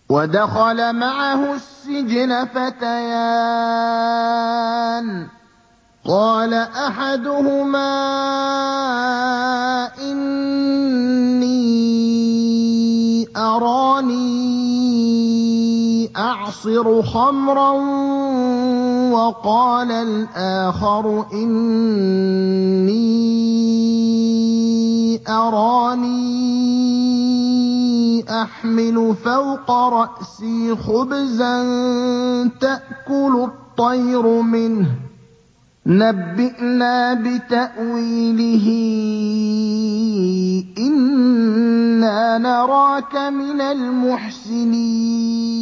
وَدَخَلَ مَعَهُ السِّجْنَ فَتَيَانِ ۖ قَالَ أَحَدُهُمَا إِنِّي أَرَانِي أَعْصِرُ خَمْرًا وَقَالَ الْآخَرُ إِنِّي أَرَانِي أَحْمِلُ فَوْقَ رَأْسِي خُبْزًا تَأْكُلُ الطَّيْرُ مِنْهُ ۖ نَبِّئْنَا بِتَأْوِيلِهِ ۖ إِنَّا نَرَاكَ مِنَ الْمُحْسِنِينَ